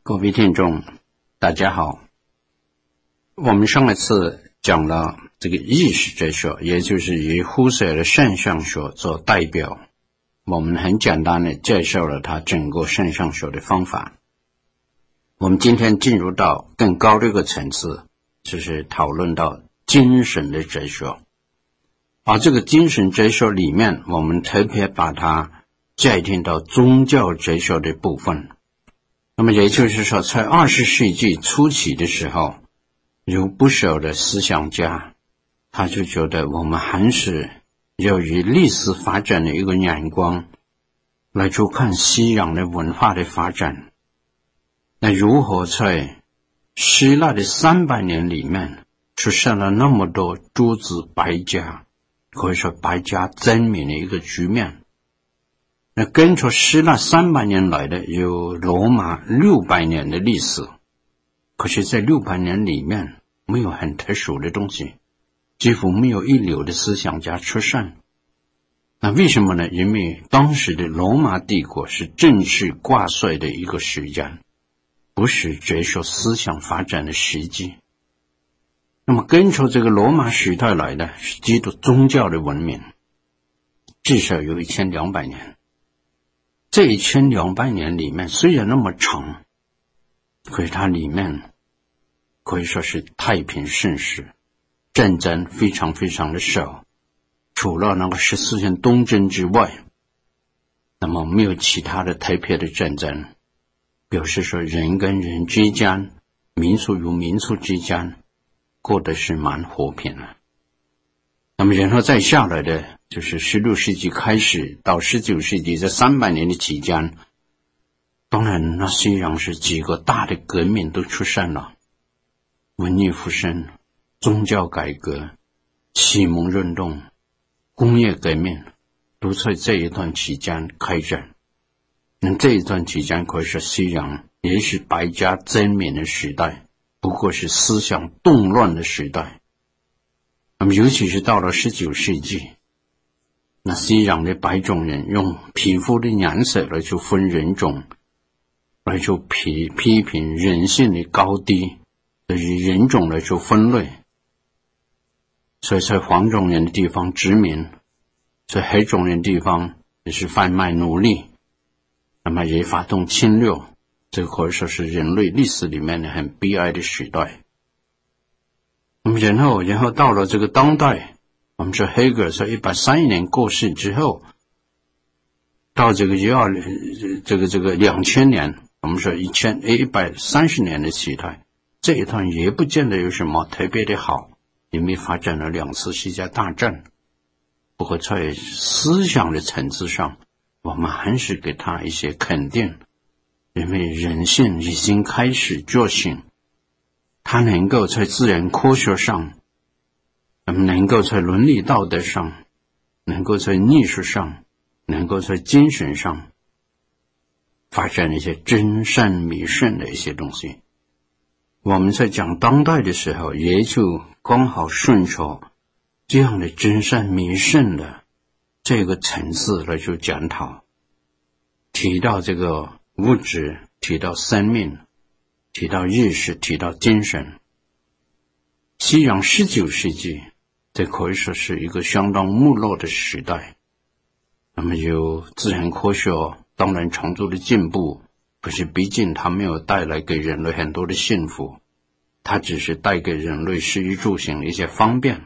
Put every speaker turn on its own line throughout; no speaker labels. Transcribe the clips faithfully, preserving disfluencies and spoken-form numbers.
各位听众大家好，我们上一次讲了这个意识哲学，也就是以胡塞尔的现象学做代表，我们很简单的介绍了他整个现象学的方法。我们今天进入到更高的一个层次，就是讨论到精神的哲学。而这个精神哲学里面，我们特别把它界定到宗教哲学的部分。那么也就是说，在二十世纪初期的时候，有不少的思想家，他就觉得我们还是要以历史发展的一个眼光来去看西洋的文化的发展。那如何在希腊的三百年里面出现了那么多诸子百家，可以说百家争鸣的一个局面。那跟着希腊三百年来的有罗马六百年的历史，可是在六百年里面没有很特殊的东西，几乎没有一流的思想家出现。那为什么呢？因为当时的罗马帝国是政治挂帅的一个时间，不是哲学思想发展的时机。那么跟着这个罗马时代来的是基督宗教的文明，至少有一千两百年。这一千两百年里面虽然那么长，可是它里面可以说是太平盛世，战争非常非常的少，除了那个十四年东征之外，那么没有其他的特别的战争，表示说人跟人之间，民族与民族之间过得是蛮和平的。那么然后再下来的就是十六世纪开始到十九世纪这三百年的期间，当然那西洋是几个大的革命都出现了，文艺复兴、宗教改革、启蒙运动、工业革命都在这一段期间开展。那这一段期间可以说西洋也是百家争鸣的时代，不过是思想动乱的时代。那么尤其是到了十九世纪，那西洋的白种人用皮肤的颜色来去分人种，来去批批评人性的高低，以人种来去分类。所以在黄种人的地方殖民，在黑种人的地方也是贩卖奴隶，那么也发动侵略，这个可以说是人类历史里面的很悲哀的时代。那么然后然后到了这个当代，我们说黑格尔在一百三十年过世之后，到这个一二这个这个两千年，我们说一千一百三十年的时代，这一段也不见得有什么特别的好，因为发展了两次世界大战。不过在思想的层次上，我们还是给他一些肯定，因为人性已经开始觉醒，他能够在自然科学上，能够在伦理道德上，能够在艺术上，能够在精神上发展一些真善美善的一些东西。我们在讲当代的时候，也就刚好顺着这样的真善美善的这个层次来去检讨，提到这个物质，提到生命，提到意识，提到精神。西洋十九世纪这可以说是一个相当没落的时代，那么有自然科学当然程度的进步，可是毕竟它没有带来给人类很多的幸福，它只是带给人类食衣住行的一些方便。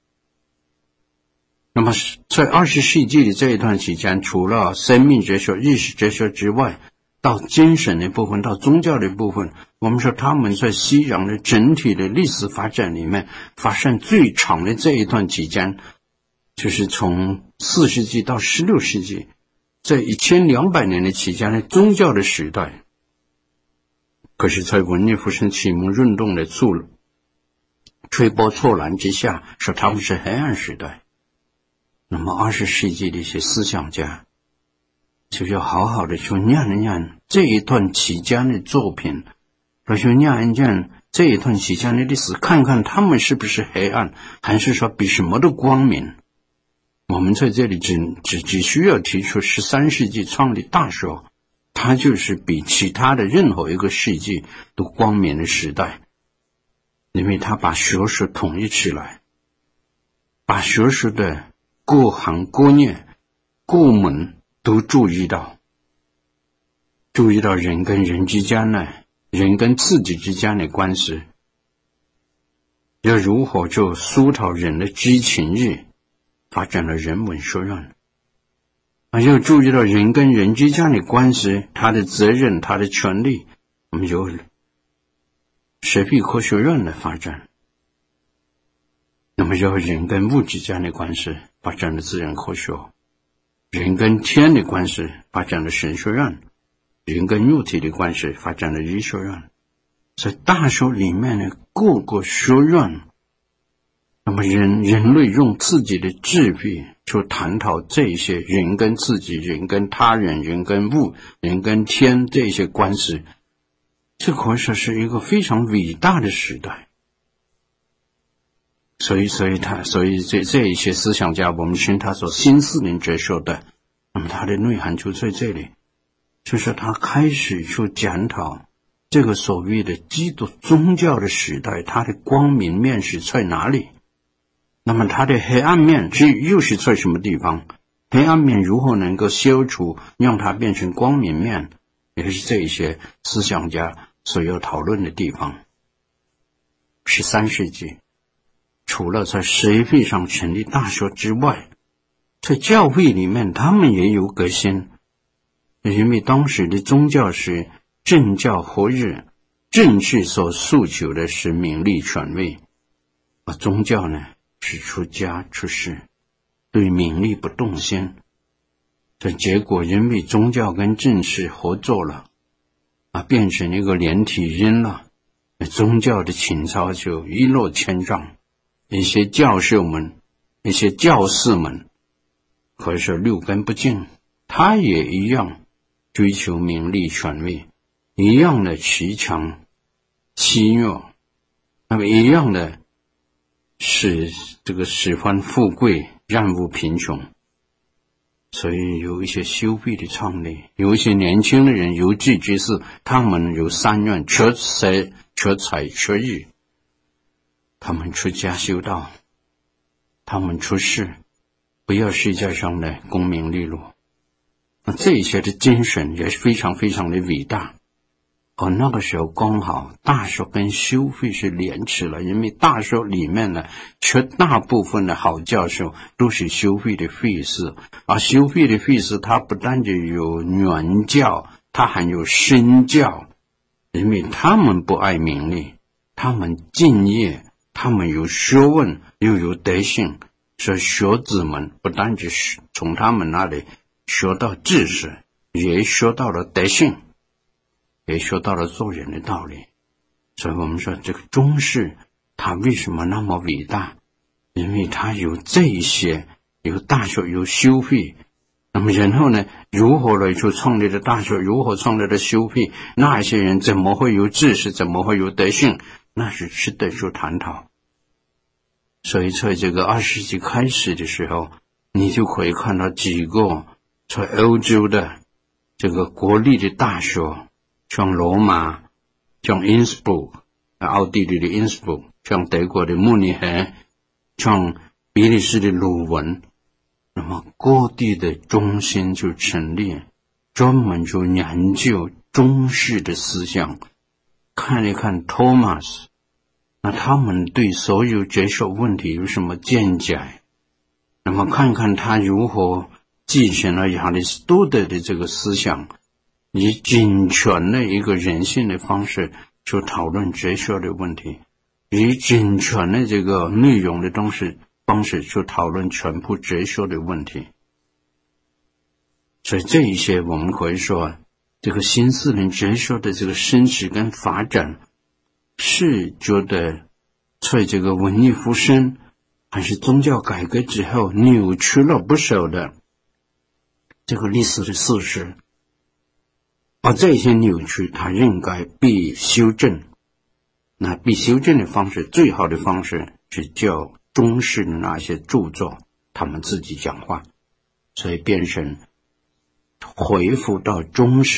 那么在二十世纪的这一段期间，除了生命哲学、意识哲学之外，到精神的部分，到宗教的部分，我们说他们在西洋的整体的历史发展里面发生最长的这一段期间，就是从四世纪到十六世纪，这一千两百年的期间的宗教的时代。可是在文艺复兴启蒙运动的促推波助澜之下，说他们是黑暗时代。那么二十世纪的一些思想家就要好好的去念一念这一段期间的作品，来去念一念这一段期间的历史，看看他们是不是黑暗，还是说比什么都光明。我们在这里只只只需要提出十三世纪创立大学它就是比其他的任何一个世纪都光明的时代，因为它把学术统一起来，把学术的各行各业各门都注意到，注意到人跟人之间呢，人跟自己之间的关系，要如何就疏导人的知情欲，发展了人文学院。啊，要注意到人跟人之间的关系，他的责任，他的权利，我们有社会科学院的发展。那么有人跟物之间的关系，发展了自然科学；人跟天的关系，发展了神学院；人跟肉体的关系，发展了医学院。在大学里面的各个学院，那么人人类用自己的智慧去探讨这些人跟自己、人跟他人、人跟物、人跟天这些关系，这可以说是一个非常伟大的时代。所以，所以他，所以这这一些思想家，我们称他所新四民哲学的，那么他的内涵就在这里，就是他开始去检讨这个所谓的基督宗教的时代，它的光明面是在哪里？那么它的黑暗面是又是在什么地方？黑暗面如何能够消除，让它变成光明面，也是这一些思想家所要讨论的地方。十三世纪，除了在社会上成立大学之外，在教会里面他们也有革新，因为当时的宗教是政教合一，政治所诉求的是名利权位，而宗教呢是出家出世，对名利不动心。这结果因为宗教跟政治合作了，啊，变成一个连体婴了，宗教的情操就一落千丈。一些教授们，一些教士们，可以说六根不净，他也一样追求名利权位，一样的欺强欺弱，那么一样的使这个喜欢富贵，厌恶贫穷。所以有一些修会的创立，有一些年轻的人有志之士，他们有三愿：缺财、缺财、缺义。他们出家修道，他们出世，不要世界上的功名利禄。那这一些的精神也是非常非常的伟大。而那个时候刚好大学跟修会是连起来，因为大学里面呢，绝大部分的好教授都是修会的会士，而修会的会士他不但只有原教，他还有身教，因为他们不爱名利，他们敬业，他们有学问又有德性，所以学子们不单只是从他们那里学到知识，也学到了德性，也学到了做人的道理。所以我们说这个中世它为什么那么伟大？因为它有这一些，有大学，有修会。那么然后呢，如何来去创立的大学，如何创立的修会，那一些人怎么会有知识，怎么会有德性，那是值得去探讨。所以在这个二十世纪开始的时候，你就可以看到几个在欧洲的这个国立的大学，像罗马，像因斯堡，奥地利的因斯堡，像德国的慕尼黑，像比利时的鲁汶，那么各地的中心就成立，专门就研究中世的思想，看一看托马斯，那他们对所有哲学问题有什么见解，那么看看他如何继承了亚里士多德的这个思想，以精全的一个人性的方式去讨论哲学的问题，以精全的这个内容的东西方式去讨论全部哲学的问题。所以这一些我们可以说，这个新四民哲学的这个升值跟发展，是觉得在这个文艺复兴还是宗教改革之后扭曲了不少的这个历史的事实，而这些扭曲它应该被修正。那被修正的方式，最好的方式是叫中世的那些著作他们自己讲话，所以变成回复到中世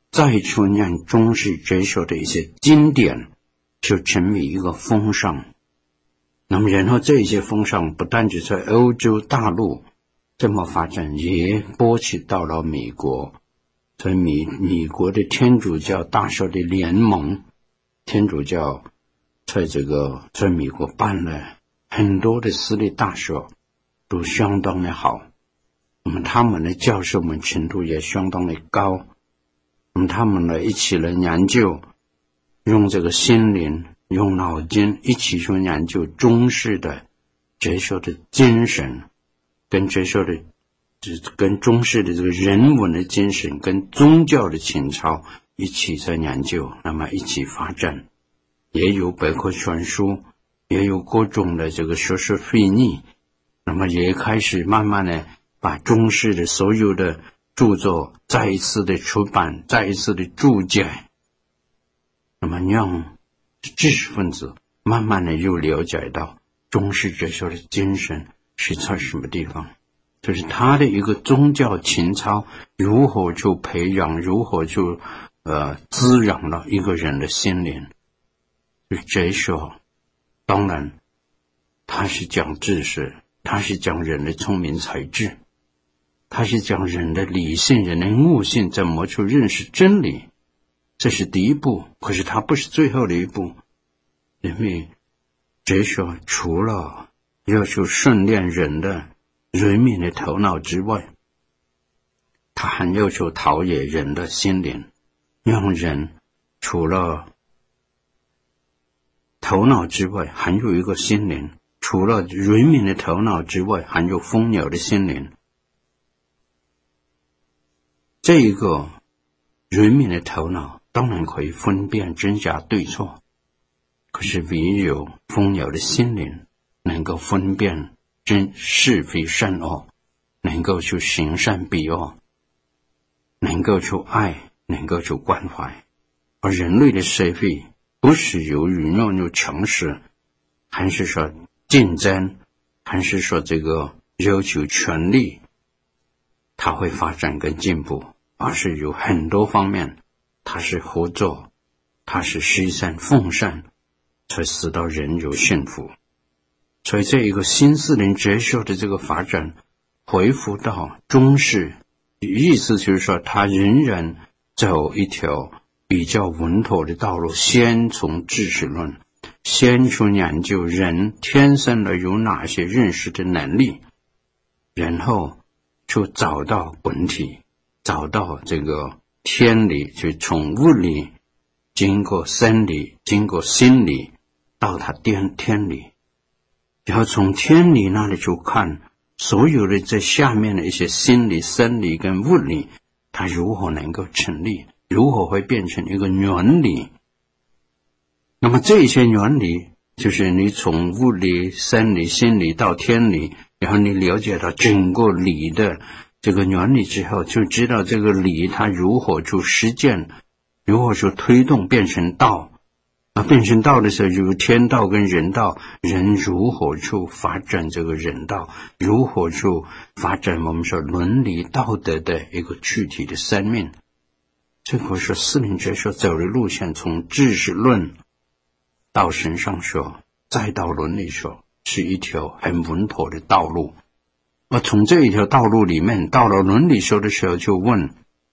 再去念中世哲学的一些经典，就成为一个风尚。那么然后这些风尚不单只在欧洲大陆这么发展，也波及到了美国。所以美美国的天主教大学的联盟，天主教在这个在美国办了很多的私立大学，都相当的好。那么他们的教授们程度也相当的高。那么他们呢一起来研究，用这个心灵用脑筋一起去研究中世的哲学的精神，跟哲学的跟中世的这个人文的精神跟宗教的情操一起在研究，那么一起发展，也有百科全书，也有各种的这个学术会议，那么也开始慢慢的把中世的所有的著作再一次的出版，再一次的注解，那么让知识分子慢慢的又了解到中世哲学的精神是在什么地方，就是他的一个宗教情操如何去培养，如何去呃滋养了一个人的心灵。就是哲学当然他是讲知识，他是讲人的聪明才智，他是讲人的理性，人的悟性，怎么去认识真理，这是第一步。可是它不是最后的一步，因为哲学除了要去训练人的人民的头脑之外，他还要求陶冶人的心灵，让人除了头脑之外还有一个心灵，除了人民的头脑之外还有丰饶的心灵。这一个人民的头脑当然可以分辨真假对错，可是唯有丰饶的心灵能够分辨真是非善恶，能够去行善避恶，能够去爱，能够去关怀。而人类的社会不是由于那种强势，还是说竞争，还是说这个要求权利，它会发展跟进步，而是有很多方面，它是合作，它是施善奉善，才使到人有幸福。所以这一个新四灵哲学的这个发展恢复到中世，意思就是说它仍然走一条比较稳妥的道路，先从知识论，先去研究人天生的有哪些认识的能力，然后就找到本体，找到这个天理，就从物理经过生理经过心理到它天天理，然后从天理那里去看所有的这下面的一些心理生理跟物理，它如何能够成立，如何会变成一个原理。那么这些原理就是你从物理生理心理到天理，然后你了解到整个理的这个原理之后，就知道这个理它如何去实践，如何去推动变成道。啊，变成道的时候有天道跟人道，人如何去发展这个人道，如何去发展我们说伦理道德的一个具体的生命。这个是四灵哲学走的路线，从知识论到神上学再到伦理学，是一条很稳妥的道路。而从这一条道路里面到了伦理学的时候，就问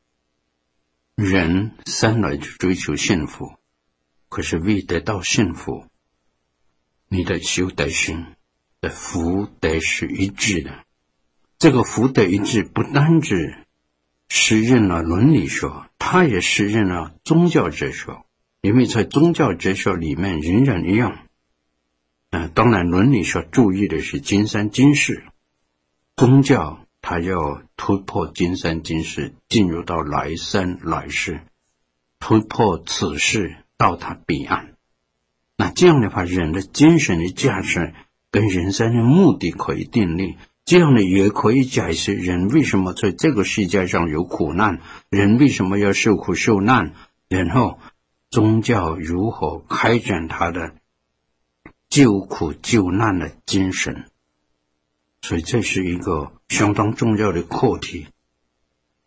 人生来就追求幸福，可是为得到幸福，你的修德行的福德是一致的。这个福德一致不单只适应了伦理学，它也适应了宗教哲学，因为在宗教哲学里面仍然一样。呃、当然伦理学注意的是今生今世，宗教它要突破今生今世，进入到来生来世，突破此世到达彼岸。那这样的话，人的精神的价值跟人生的目的可以定立，这样的也可以解释人为什么在这个世界上有苦难，人为什么要受苦受难，然后宗教如何开展他的救苦救难的精神。所以这是一个相当重要的课题。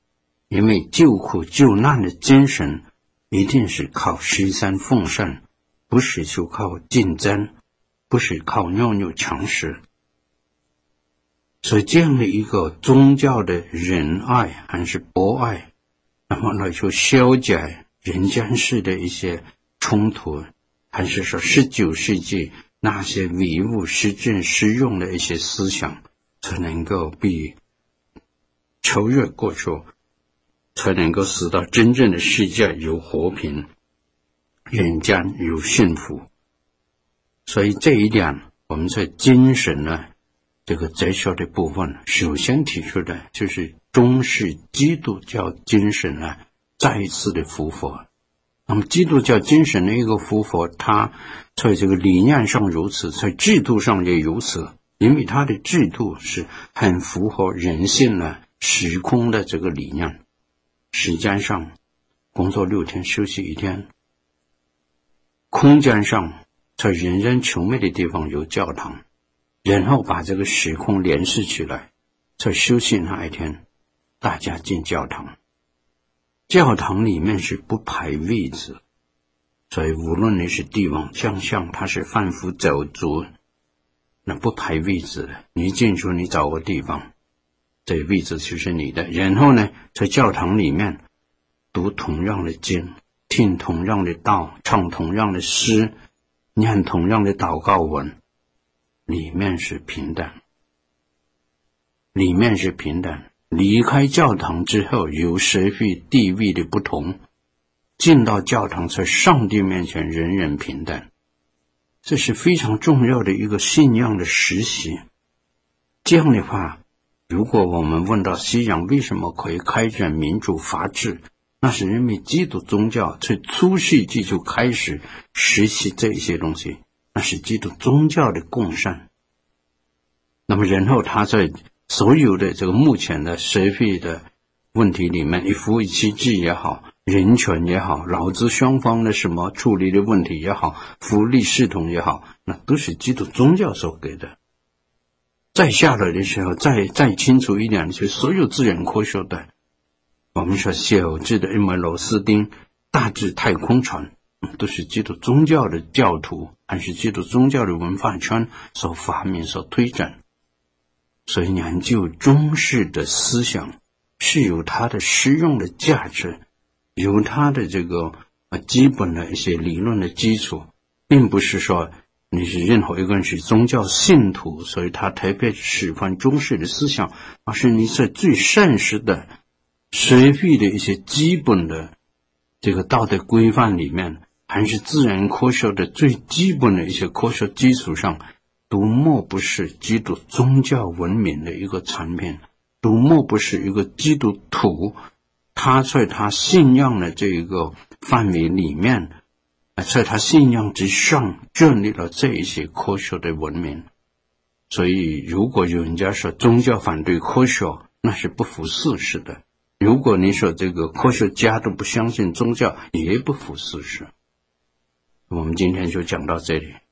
因为救苦救难的精神一定是靠施善奉善，不是就靠竞争，不是靠拗拗强食。所以这样的一个宗教的仁爱还是博爱，那么来去消解人间世的一些冲突，还是说十九世纪那些唯物实证实用的一些思想，才能够被超越过去，才能够使到真正的世界有和平，人间有幸福。所以这一点，我们在精神呢这个哲学的部分，首先提出的就是中式基督教精神呢再一次的复活。那么基督教精神的一个复活，它在这个理念上如此，在制度上也如此，因为它的制度是很符合人性呢时空的这个理念。时间上工作六天休息一天，空间上在人人求美的地方有教堂，然后把这个时空联系起来，在休息那一天大家进教堂。教堂里面是不排位置，所以无论你是帝王将相，他是贩夫走卒，那不排位置的，你进去你找个地方，这位置就是你的。然后呢，在教堂里面读同样的经，听同样的道，唱同样的诗，念同样的祷告文，里面是平等，里面是平等。离开教堂之后，有社会地位的不同，进到教堂，在上帝面前人人平等，这是非常重要的一个信仰的实习。这样的话，如果我们问到西洋为什么可以开展民主法治，那是因为基督宗教从初世纪就开始实习这些东西，那是基督宗教的共善。那么然后他在所有的这个目前的社会的问题里面，一夫一妻制也好，人权也好，劳资双方的什么处理的问题也好，福利系统也好，那都是基督宗教所给的。再下来的时候，再再清楚一点，就是所有自然科学的，我们说小智的一门螺丝钉，大智太空船，都是基督宗教的教徒，还是基督宗教的文化圈所发明所推展。所以研究中式的思想是有它的实用的价值，有它的这个基本的一些理论的基础，并不是说你是任何一个人是宗教信徒，所以他特别喜欢中式的思想，而是你在最现实的社会的一些基本的这个道德规范里面，还是自然科学的最基本的一些科学基础上，都莫不是基督宗教文明的一个产品，都莫不是一个基督徒他在他信仰的这个范围里面，在他信仰之上建立了这一些科学的文明。所以如果有人家说宗教反对科学，那是不符事实的。如果你说这个科学家都不相信宗教，也不符事实。我们今天就讲到这里。